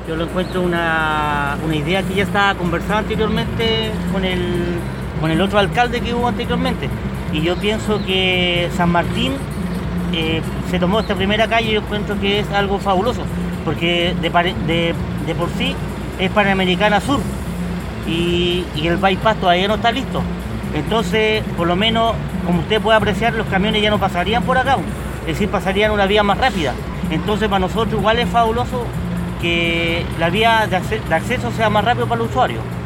Yo lo encuentro una idea que ya estaba conversada anteriormente con el otro alcalde que hubo anteriormente. Y yo pienso que San Martín se tomó esta primera calle y yo encuentro que es algo fabuloso, porque de por sí es Panamericana Sur y el bypass todavía no está listo. Entonces, por lo menos, como usted puede apreciar, los camiones ya no pasarían por acá, es decir, pasarían una vía más rápida. Entonces, para nosotros igual es fabuloso que la vía de acceso sea más rápido para el usuario.